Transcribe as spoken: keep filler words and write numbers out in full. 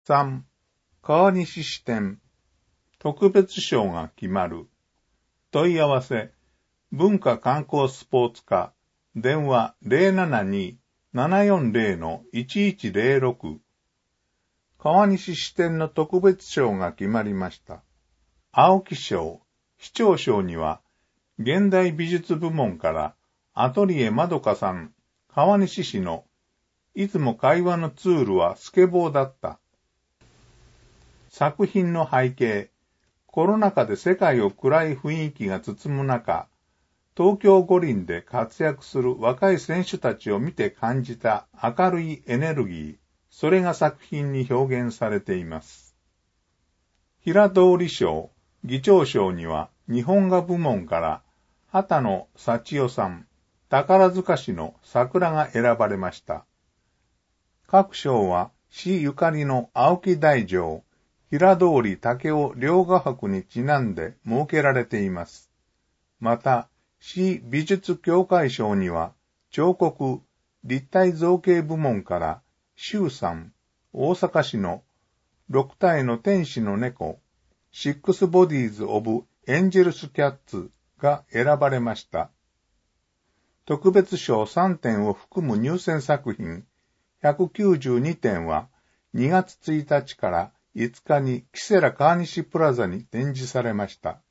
さん. 川西支店特別賞が決まる。問い合わせ文化観光スポーツ課電話 ゼロななに ななよんゼロ のいちいちゼロろく。川西支店の特別賞が決まりました。青木賞、市長賞には現代美術部門からアトリエまどかさん、川西市のいつも会話のツールはスケボーだった。作品の背景、コロナ禍で世界を暗い雰囲気が包む中、東京五輪で活躍する若い選手たちを見て感じた明るいエネルギー、それが作品に表現されています。平通り賞、議長賞には日本画部門から畑野幸代さん、宝塚市の桜が選ばれました。各賞は市ゆかりの青木大城、平通り武雄両画伯にちなんで設けられています。また、市美術協会賞には彫刻、立体造形部門から周さん、大阪市の六体の天使の猫、シックスボディーズ・オブ・エンジェルス・キャッツが選ばれました。特別賞さんてんを含む入選作品ひゃくきゅうじゅうにてんはにがつついたちからいつかにキセラ川西プラザに展示されました。